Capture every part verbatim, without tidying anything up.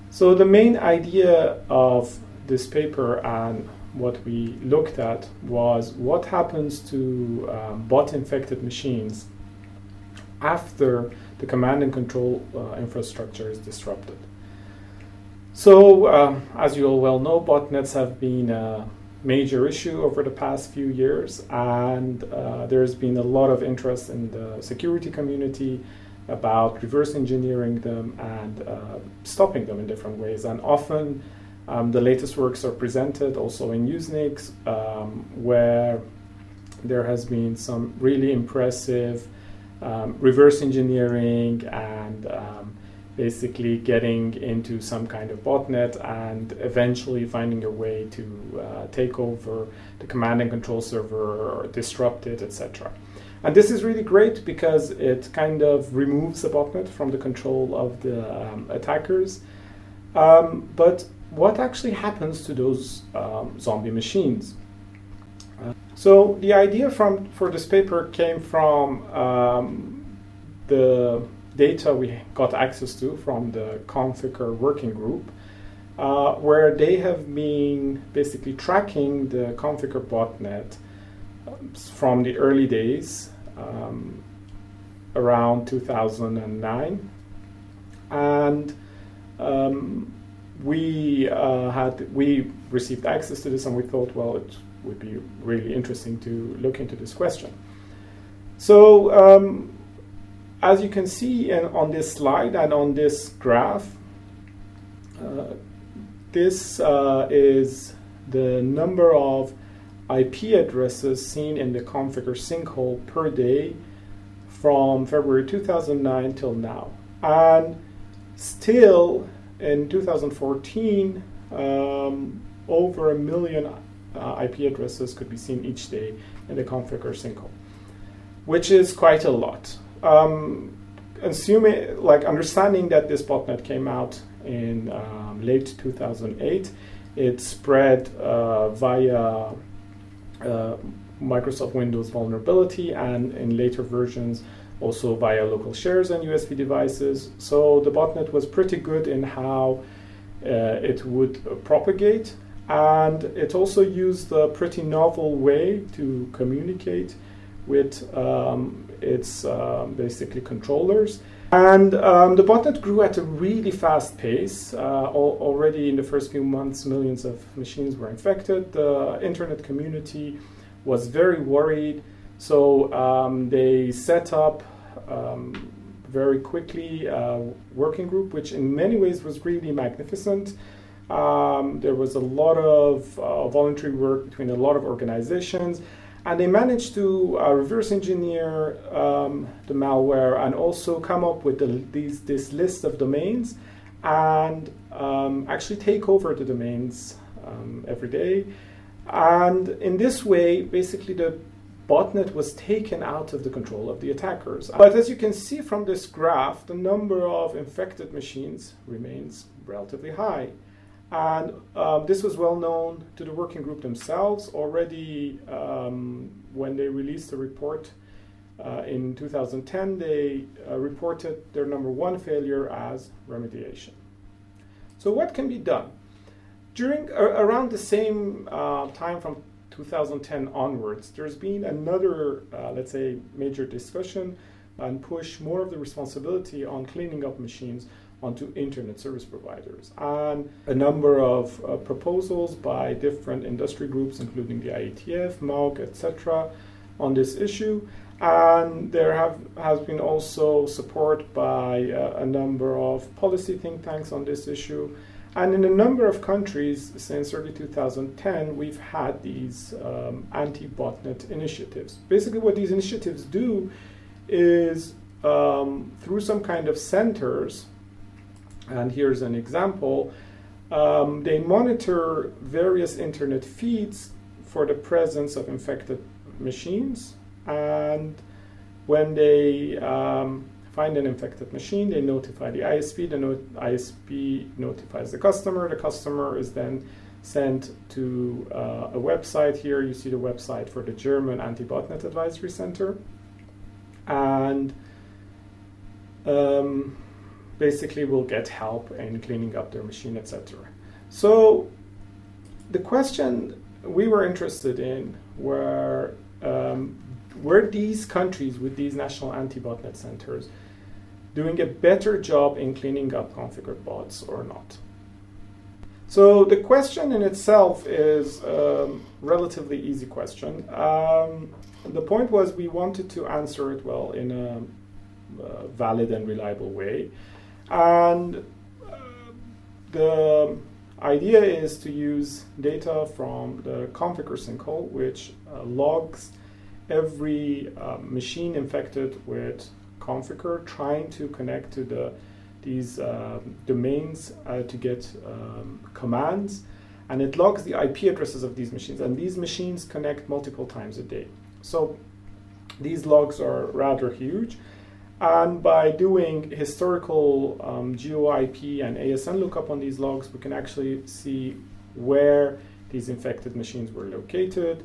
So the main idea of this paper and what we looked at was what happens to um, bot-infected machines after the command and control uh, infrastructure is disrupted. So, um, as you all well know, botnets have been a major issue over the past few years, and uh, there's been a lot of interest in the security community about reverse engineering them and uh, stopping them in different ways. And often um, the latest works are presented also in Usenix, um, where there has been some really impressive um, reverse engineering and um, basically getting into some kind of botnet and eventually finding a way to uh, take over the command and control server or disrupt it, et cetera. And this is really great because it kind of removes the botnet from the control of the um, attackers. Um, but what actually happens to those um, zombie machines? Uh, so the idea from for this paper came from um, the data we got access to from the Conficker working group, uh, where they have been basically tracking the Conficker botnet from the early days, um, around two thousand nine, and um, we uh, had we received access to this, and we thought, well, it would be really interesting to look into this question. So, um, as you can see in, on this slide and on this graph, uh, this uh, is the number of I P addresses seen in the Conficker sinkhole per day from February two thousand nine till now. And still in two thousand fourteen, um, over a million uh, I P addresses could be seen each day in the Conficker sinkhole, which is quite a lot. Um, assuming, like, understanding that this botnet came out in um, late two thousand eight, it spread uh, via uh, Microsoft Windows vulnerability, and in later versions also via local shares and U S B devices. So the botnet was pretty good in how uh, it would uh, propagate, and it also used a pretty novel way to communicate with um, its uh, basically controllers. And um, the botnet grew at a really fast pace. Uh, al already in the first few months, millions of machines were infected. The internet community was very worried, so um, they set up um, very quickly a working group, which in many ways was really magnificent. Um, there was a lot of uh, voluntary work between a lot of organizations, and they managed to uh, reverse engineer um, the malware and also come up with the, these, this list of domains and um, actually take over the domains um, every day. And in this way, basically the botnet was taken out of the control of the attackers. But as you can see from this graph, the number of infected machines remains relatively high. And um, this was well known to the working group themselves already. Um, when they released the report uh, in two thousand ten, they uh, reported their number one failure as remediation. So what can be done? During uh, around the same uh, time from two thousand ten onwards, there's been another, uh, let's say, major discussion and push more of the responsibility on cleaning up machines onto internet service providers, and a number of uh, proposals by different industry groups, including the I E T F, M O G, et cetera, on this issue. And there have has been also support by uh, a number of policy think tanks on this issue. And in a number of countries since early two thousand ten, we've had these um, anti-botnet initiatives. Basically, what these initiatives do is um, through some kind of centers. And here's an example. Um, they monitor various internet feeds for the presence of infected machines. And when they um, find an infected machine, they notify the I S P. The no I S P notifies the customer. The customer is then sent to uh, a website. Here you see the website for the German Anti-Botnet Advisory Center. And um, basically will get help in cleaning up their machine, et cetera. So the question we were interested in were, um, were these countries with these national anti-botnet centers doing a better job in cleaning up configured bots or not? So the question in itself is a relatively easy question. Um, the point was we wanted to answer it well in a uh, valid and reliable way. And uh, the idea is to use data from the Conficker sinkhole, which uh, logs every uh, machine infected with Conficker trying to connect to the these uh, domains uh, to get um, commands, and it logs the I P addresses of these machines, and these machines connect multiple times a day. So these logs are rather huge, and by doing historical um, geo I P and A S N lookup on these logs, we can actually see where these infected machines were located.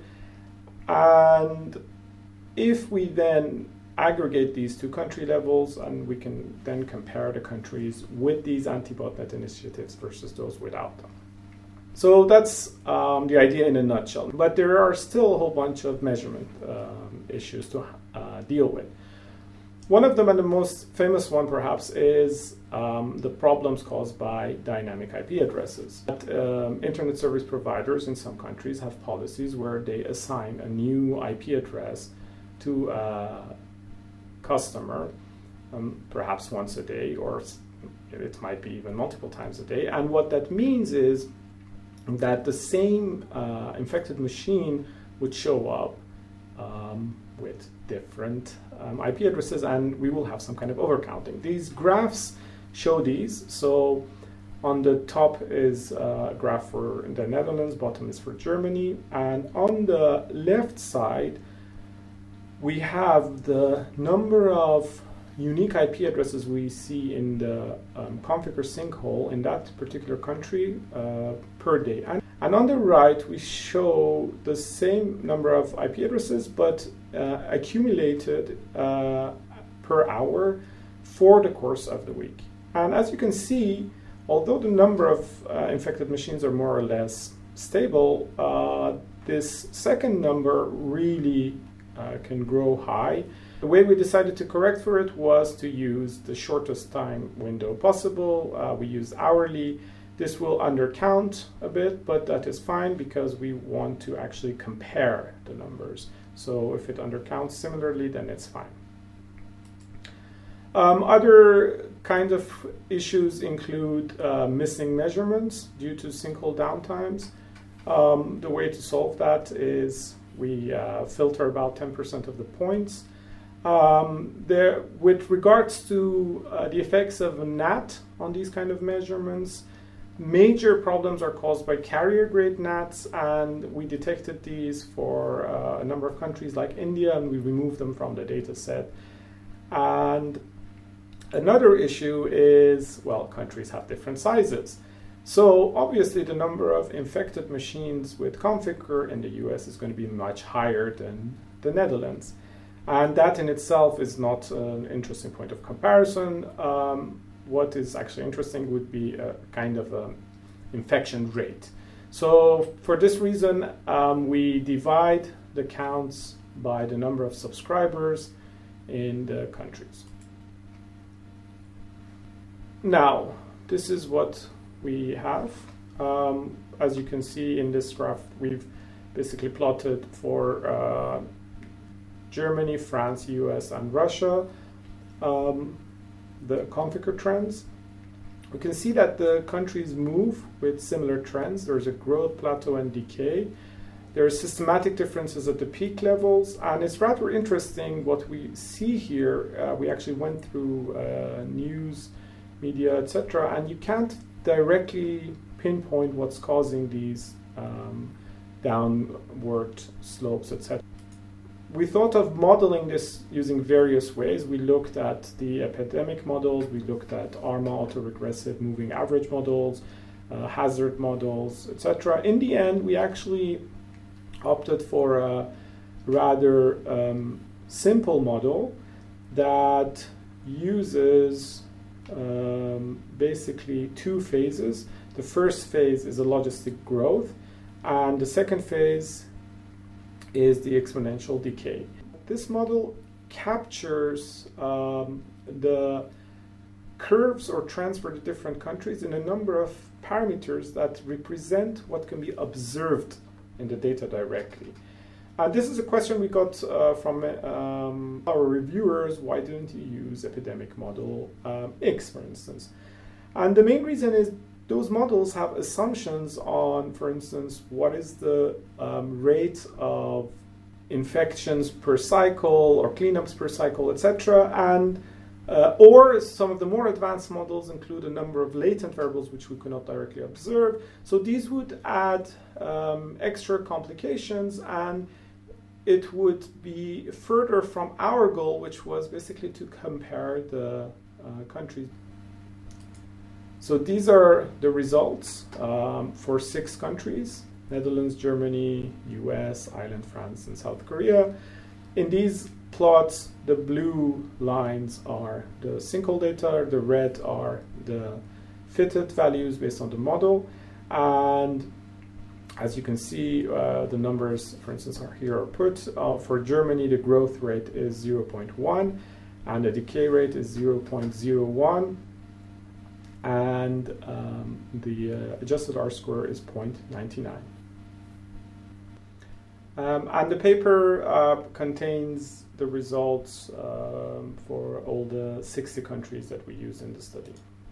And if we then aggregate these two country levels, and we can then compare the countries with these anti-botnet initiatives versus those without them. So that's um, the idea in a nutshell. But there are still a whole bunch of measurement um, issues to uh, deal with. One of them, and the most famous one perhaps, is um, the problems caused by dynamic I P addresses. But, um, internet service providers in some countries have policies where they assign a new I P address to a customer, um, perhaps once a day, or it might be even multiple times a day. And what that means is that the same uh, infected machine would show up um, with different um, I P addresses, and we will have some kind of overcounting. These graphs show these. So on the top is a graph for the Netherlands, bottom is for Germany, and on the left side we have the number of unique I P addresses we see in the um, Conficker sinkhole in that particular country uh, per day. And, and on the right, we show the same number of I P addresses, but uh, accumulated uh, per hour for the course of the week. And as you can see, although the number of uh, infected machines are more or less stable, uh, this second number really uh, can grow high. The way we decided to correct for it was to use the shortest time window possible. Uh, we used hourly. This will undercount a bit, but that is fine because we want to actually compare the numbers. So if it undercounts similarly, then it's fine. Um, other kind of issues include uh, missing measurements due to sinkhole downtimes. Um, the way to solve that is we uh, filter about ten percent of the points. Um, there, with regards to uh, the effects of a N A T on these kind of measurements, major problems are caused by carrier-grade N A Ts, and we detected these for uh, a number of countries like India, and we removed them from the data set. And another issue is, well, countries have different sizes. So obviously the number of infected machines with Conficker in the U S is going to be much higher than the Netherlands. And that in itself is not an interesting point of comparison. Um, what is actually interesting would be a kind of a infection rate. So for this reason, um, we divide the counts by the number of subscribers in the countries. Now, this is what we have. Um, as you can see in this graph, we've basically plotted for uh, Germany, France, U S, and Russia, um, the Conficker trends. We can see that the countries move with similar trends. There's a growth, plateau, and decay. There are systematic differences at the peak levels, and it's rather interesting what we see here. Uh, we actually went through uh, news, media, et cetera, and you can't directly pinpoint what's causing these um, downward slopes, et cetera. We thought of modeling this using various ways. We looked at the epidemic models, we looked at ARMA, autoregressive moving average models, uh, hazard models, et cetera. In the end, we actually opted for a rather um, simple model that uses um, basically two phases. The first phase is a logistic growth, and the second phase is the exponential decay. This model captures um, the curves or trends for the different countries in a number of parameters that represent what can be observed in the data directly. And this is a question we got uh, from um, our reviewers: why didn't you use epidemic model um, X, for instance? And the main reason is those models have assumptions on, for instance, what is the um, rate of infections per cycle or cleanups per cycle, et cetera. And uh, or some of the more advanced models include a number of latent variables which we cannot directly observe. So these would add um, extra complications, and it would be further from our goal, which was basically to compare the uh, countries. So these are the results um, for six countries: Netherlands, Germany, U S, Ireland, France, and South Korea. In these plots, the blue lines are the sinkhole data, the red are the fitted values based on the model. And as you can see, uh, the numbers, for instance, are here are put. Uh, for Germany, the growth rate is zero point one, and the decay rate is zero point zero one. And um, the uh, adjusted R-square is zero point nine nine. Um, and the paper uh, contains the results um, for all the sixty countries that we use in the study.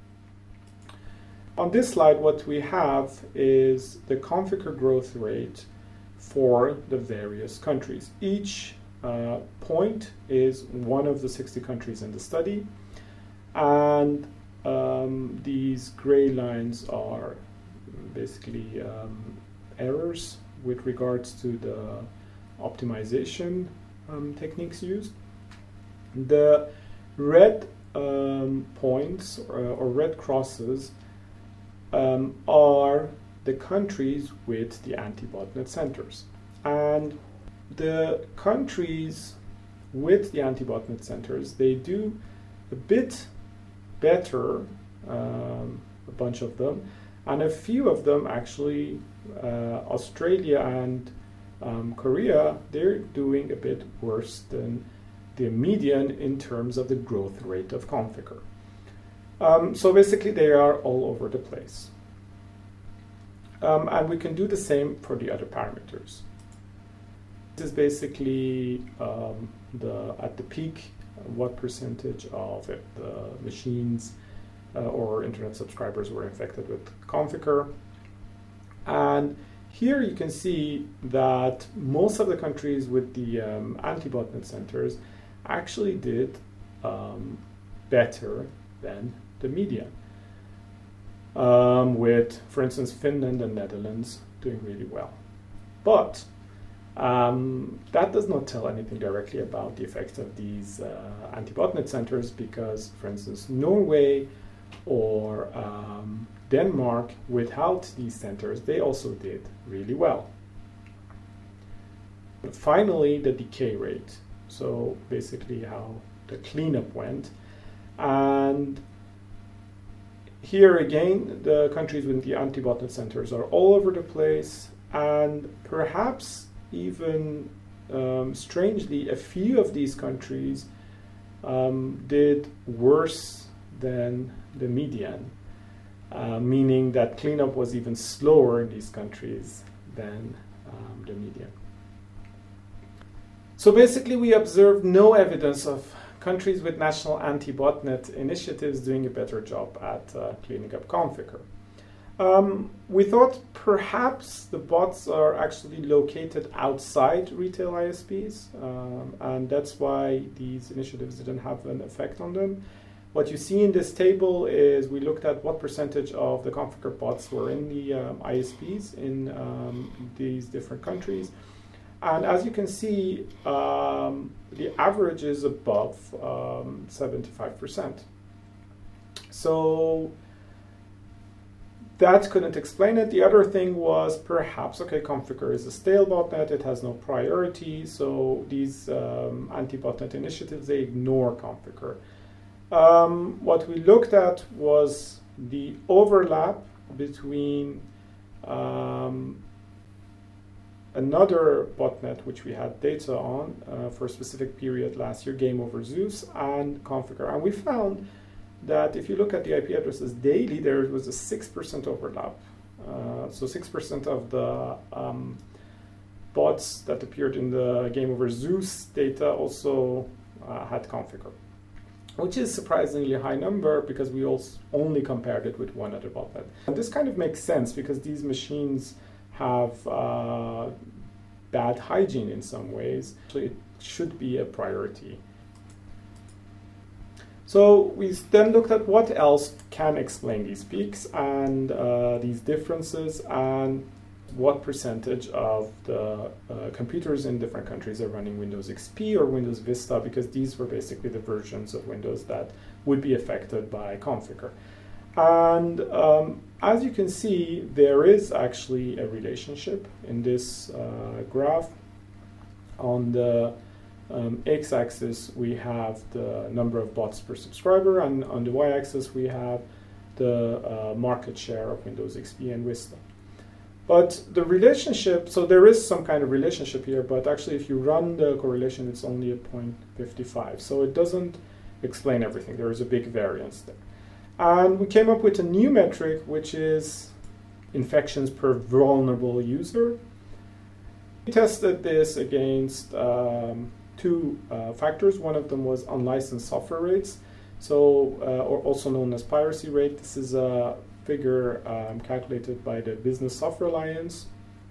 On this slide, what we have is the Conficker growth rate for the various countries. Each uh, point is one of the sixty countries in the study, and um, these gray lines are basically um, errors with regards to the optimization um, techniques used. The red um, points or, or red crosses um, are the countries with the anti-botnet centers. And the countries with the anti-botnet centers, they do a bit better, um, a bunch of them, and a few of them actually, uh, Australia and um, Korea, they're doing a bit worse than the median in terms of the growth rate of Conficker. Um, so basically they are all over the place. Um, and we can do the same for the other parameters. This is basically um, the at the peak, what percentage of it, the machines uh, or internet subscribers were infected with Conficker. And here you can see that most of the countries with the um, anti-botnet centers actually did um, better than the median. Um, with, for instance, Finland and Netherlands doing really well. But um, that does not tell anything directly about the effect of these uh, anti-botnet centers, because, for instance, Norway or um, Denmark, without these centers, they also did really well. But finally, the decay rate. So basically how the cleanup went. And here again, the countries with the anti-botnet centers are all over the place, and perhaps even um, strangely, a few of these countries um, did worse than the median, uh, meaning that cleanup was even slower in these countries than um, the median. So basically, we observed no evidence of countries with national anti-botnet initiatives doing a better job at uh, cleaning up Conficker. Um, we thought perhaps the bots are actually located outside retail I S Ps, um, and that's why these initiatives didn't have an effect on them. What you see in this table is we looked at what percentage of the Conficker bots were in the um, I S Ps in um, these different countries. And as you can see, um, the average is above um, seventy-five percent. So that couldn't explain it. The other thing was perhaps, okay, Conficker is a stale botnet, it has no priority, so these um, anti-botnet initiatives, they ignore Conficker. Um, what we looked at was the overlap between um, another botnet which we had data on uh, for a specific period last year, Game Over Zeus, and Conficker. And we found that if you look at the I P addresses daily, there was a six percent overlap. Uh, so six percent of the um, bots that appeared in the Game Over Zeus data also uh, had Conficker, which is surprisingly high number because we also only compared it with one other botnet. And this kind of makes sense because these machines have uh, bad hygiene in some ways, so it should be a priority. So we then looked at what else can explain these peaks and uh, these differences, and what percentage of the uh, computers in different countries are running Windows X P or Windows Vista, because these were basically the versions of Windows that would be affected by Conficker. And um, as you can see, there is actually a relationship in this uh, graph. On the um, x-axis, we have the number of bots per subscriber, and on the y-axis, we have the uh, market share of Windows X P and Vista. But the relationship, so there is some kind of relationship here, but actually if you run the correlation, it's only a zero point five five. So it doesn't explain everything. There is a big variance there. And we came up with a new metric, which is infections per vulnerable user. We tested this against um, two uh, factors. One of them was unlicensed software rates, so uh, or also known as piracy rate. This is a figure um, calculated by the Business Software Alliance.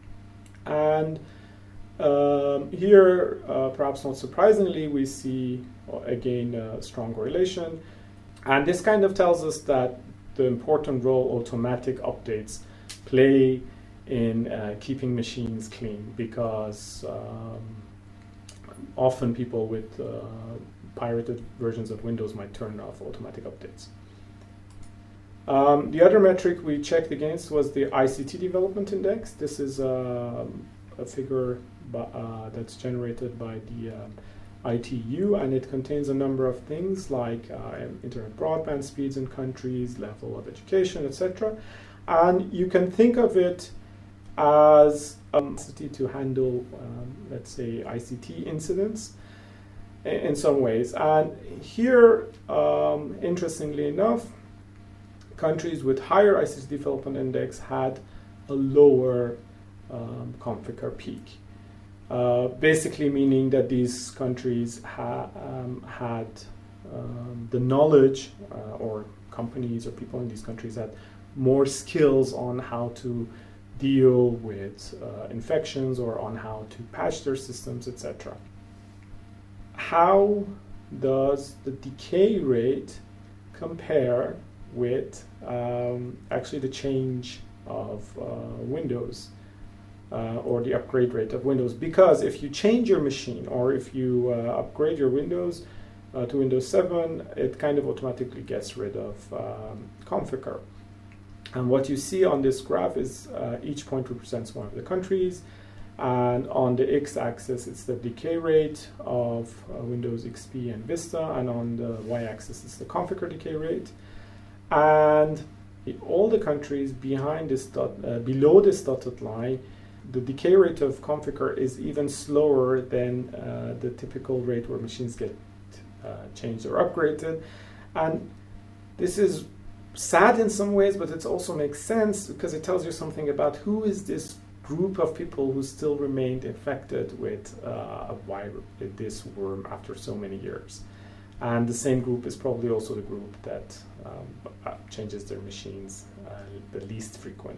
And um, here, uh, perhaps not surprisingly, we see, uh, again, a strong correlation. And this kind of tells us that the important role automatic updates play in uh, keeping machines clean, because um, often people with uh, pirated versions of Windows might turn off automatic updates. Um, the other metric we checked against was the I C T Development Index. This is uh, a figure uh, that's generated by the uh, I T U, and it contains a number of things like uh, internet broadband speeds in countries, level of education, et cetera. And you can think of it as a capacity to handle, um, let's say, I C T incidents in, in some ways. And here, um, interestingly enough, countries with higher I C T Development Index had a lower um, Conficker peak. Uh, basically meaning that these countries ha um, had um, the knowledge, uh, or companies or people in these countries had more skills on how to deal with uh, infections or on how to patch their systems, et cetera. How does the decay rate compare with um, actually the change of uh, Windows? Uh, or the upgrade rate of Windows? Because if you change your machine, or if you uh, upgrade your Windows uh, to Windows seven, it kind of automatically gets rid of um, Conficker. And what you see on this graph is uh, each point represents one of the countries, and on the x-axis it's the decay rate of uh, Windows X P and Vista, and on the y-axis it's the Conficker decay rate. And in all the countries behind this dot, uh, below this dotted line, the decay rate of Conficker is even slower than uh, the typical rate where machines get uh, changed or upgraded. And this is sad in some ways, but it also makes sense because it tells you something about who is this group of people who still remained infected with uh, a virus, with this worm after so many years. And the same group is probably also the group that um, changes their machines uh, the least frequently.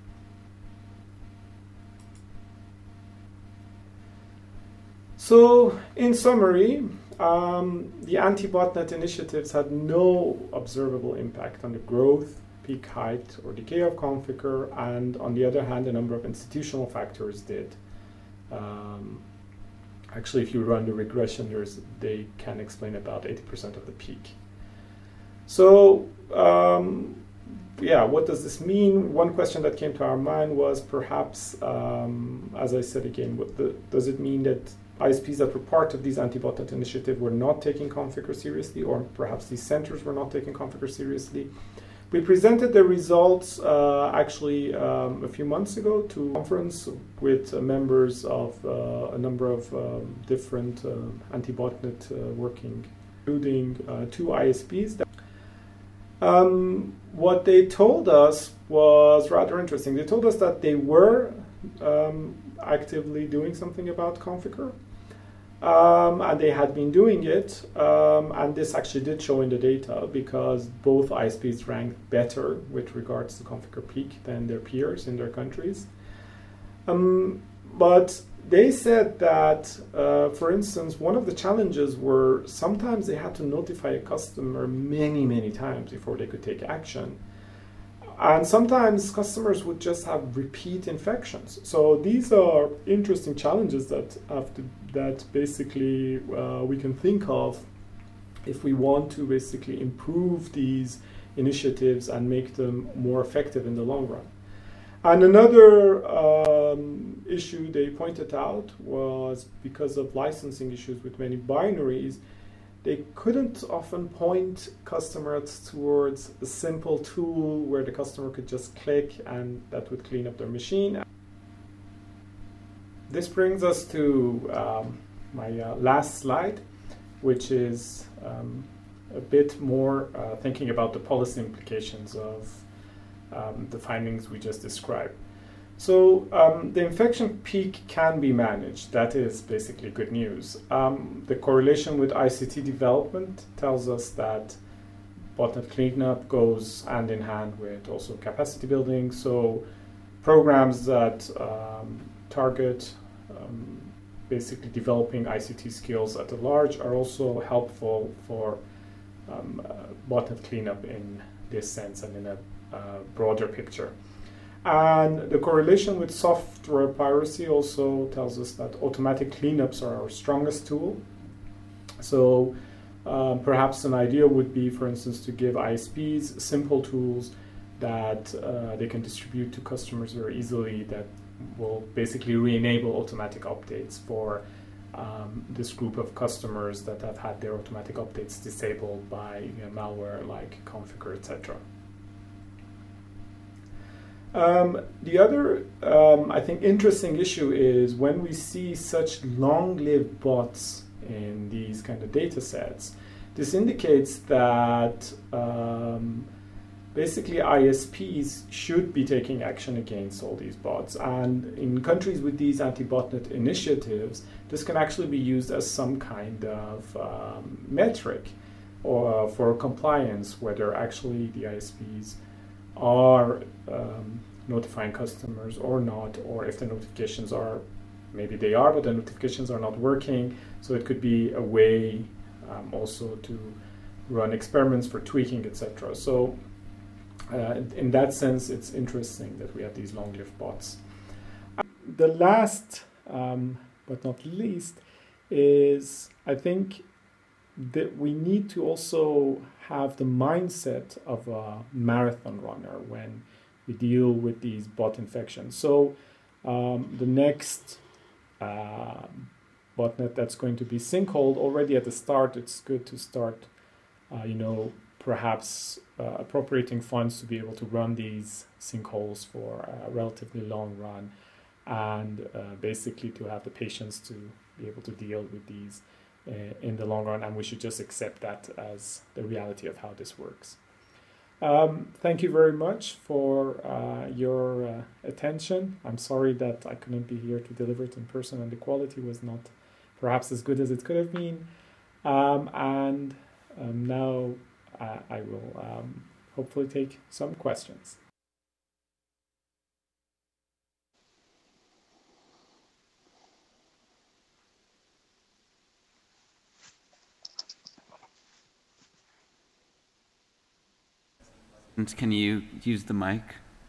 So, in summary, um, the anti-botnet initiatives had no observable impact on the growth, peak height, or decay of Conficker, and on the other hand, a number of institutional factors did. Um, actually, if you run the regression, there's, they can explain about eighty percent of the peak. So, um, yeah, what does this mean? One question that came to our mind was perhaps, um, as I said again, what the, does it mean that I S Ps that were part of these anti-botnet initiative were not taking Conficker seriously, or perhaps these centers were not taking Conficker seriously. We presented the results uh, actually um, a few months ago to a conference with uh, members of uh, a number of um, different uh, anti-botnet uh, working, including uh, two I S Ps. Um, what they told us was rather interesting. They told us that they were um, actively doing something about Conficker. Um, and they had been doing it, um, and this actually did show in the data because both I S Ps ranked better with regards to Conficker peak than their peers in their countries. Um, but they said that, uh, for instance, one of the challenges were sometimes they had to notify a customer many, many times before they could take action. And sometimes customers would just have repeat infections. So these are interesting challenges that have to, that basically uh, we can think of if we want to basically improve these initiatives and make them more effective in the long run. And another um, issue they pointed out was because of licensing issues with many binaries, they couldn't often point customers towards a simple tool where the customer could just click and that would clean up their machine. This brings us to um, my uh, last slide, which is um, a bit more uh, thinking about the policy implications of um, the findings we just described. So um, the infection peak can be managed. That is basically good news. Um, the correlation with I C T development tells us that botnet cleanup goes hand in hand with also capacity building. So programs that um, target um, basically developing I C T skills at large are also helpful for um, uh, botnet cleanup in this sense and in a uh, broader picture. And the correlation with software piracy also tells us that automatic cleanups are our strongest tool. So um, perhaps an idea would be, for instance, to give I S Ps simple tools that uh, they can distribute to customers very easily that will basically re-enable automatic updates for um, this group of customers that have had their automatic updates disabled by you know, malware like Conficker, et cetera. Um, the other, um, I think, interesting issue is when we see such long-lived bots in these kind of data sets, this indicates that um, basically I S Ps should be taking action against all these bots. And in countries with these anti-botnet initiatives, this can actually be used as some kind of um, metric or for compliance, whether actually the I S Ps are um, notifying customers or not, or if the notifications are, maybe they are, but the notifications are not working. So it could be a way um, also to run experiments for tweaking, et cetera. So uh, in that sense, it's interesting that we have these long-lived bots. The last, um, but not least, is I think that we need to also have the mindset of a marathon runner when we deal with these bot infections. So um, the next uh, botnet that's going to be Sinkhole, already at the start, it's good to start, uh, you know, perhaps uh, appropriating funds to be able to run these sinkholes for a relatively long run, and uh, basically to have the patience to be able to deal with these uh, in the long run, and we should just accept that as the reality of how this works. Um, thank you very much for uh, your uh, attention. I'm sorry that I couldn't be here to deliver it in person and the quality was not perhaps as good as it could have been. Um, and um, now uh, I will um, hopefully take some questions. Can you use the mic?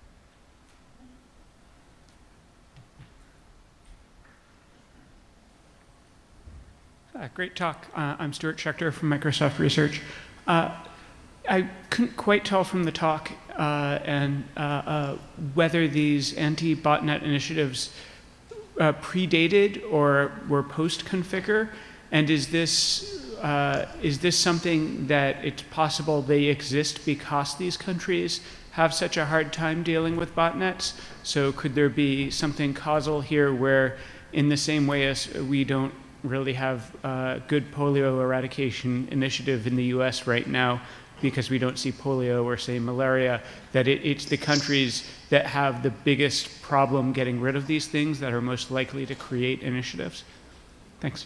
Uh, great talk. Uh, I'm Stuart Schechter from Microsoft Research. Uh, I couldn't quite tell from the talk uh, and uh, uh, whether these anti-botnet initiatives uh, predated or were post-Conficker? And is this, uh, is this something that it's possible they exist because these countries have such a hard time dealing with botnets? So could there be something causal here where, in the same way as we don't really have a good polio eradication initiative in the U S right now because we don't see polio or, say, malaria, that it, it's the countries that have the biggest problem getting rid of these things that are most likely to create initiatives? Thanks.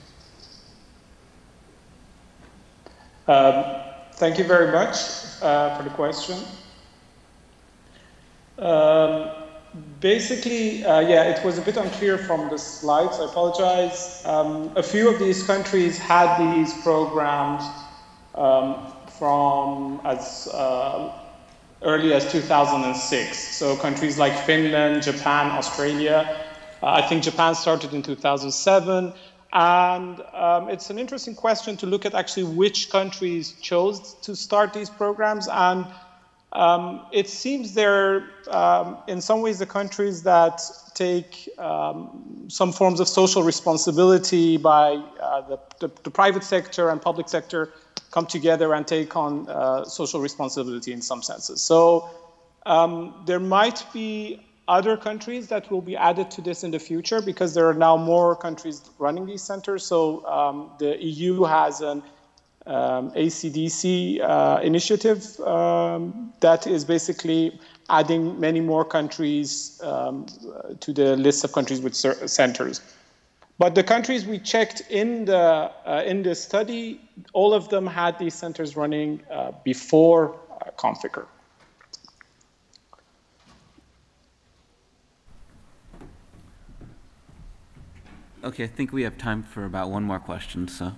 Um, thank you very much uh, for the question. Um, basically, uh, yeah, it was a bit unclear from the slides. I apologize. Um, a few of these countries had these programs um, from as uh, early as two thousand six. So countries like Finland, Japan, Australia. Uh, I think Japan started in two thousand seven. And um, it's an interesting question to look at actually which countries chose to start these programs. And um, it seems they're um, in some ways the countries that take um, some forms of social responsibility by uh, the, the, the private sector and public sector come together and take on uh, social responsibility in some senses. So um, there might be other countries that will be added to this in the future because there are now more countries running these centers. So um, the E U has an um, A C D C uh, initiative um, that is basically adding many more countries um, to the list of countries with centers. But the countries we checked in the uh, in this study, all of them had these centers running uh, before uh, Conficker. Okay, I think we have time for about one more question, so.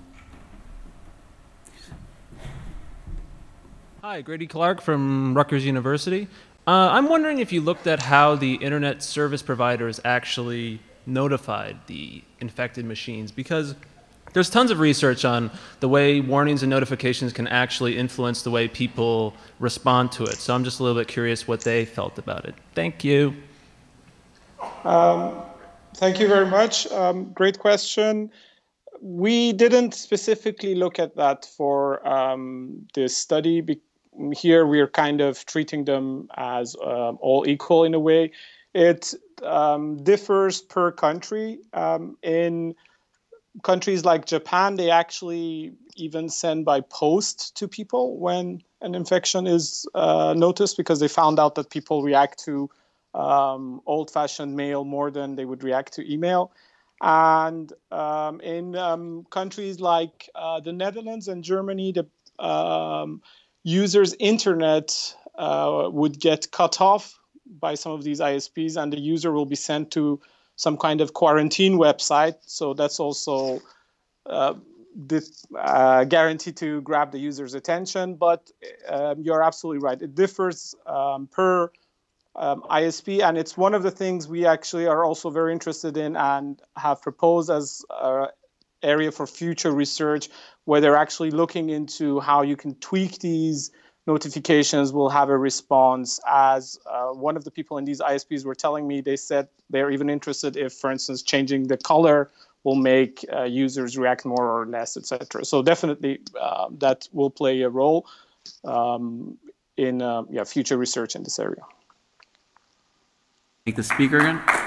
Hi, Grady Clark from Rutgers University. Uh, I'm wondering if you looked at how the internet service providers actually notified the infected machines, because there's tons of research on the way warnings and notifications can actually influence the way people respond to it. So I'm just a little bit curious what they felt about it. Thank you. Um, thank you very much. Um, great question. We didn't specifically look at that for um, this study. Be Here we're kind of treating them as um, all equal in a way. It um, differs per country. Um, in countries like Japan, they actually even send by post to people when an infection is uh, noticed, because they found out that people react to um, old-fashioned mail more than they would react to email. And um, in um, countries like uh, the Netherlands and Germany, the um, users' internet uh, would get cut off by some of these I S Ps, and the user will be sent to some kind of quarantine website. So that's also uh, this, uh, guaranteed to grab the user's attention. But um, you're absolutely right. It differs um, per um, I S P, and it's one of the things we actually are also very interested in and have proposed as an area for future research, where they're actually looking into how you can tweak these notifications will have a response. As uh, one of the people in these I S Ps were telling me, they said they're even interested if, for instance, changing the color will make uh, users react more or less, et cetera. So definitely uh, that will play a role um, in uh, yeah, future research in this area. Thank the speaker again.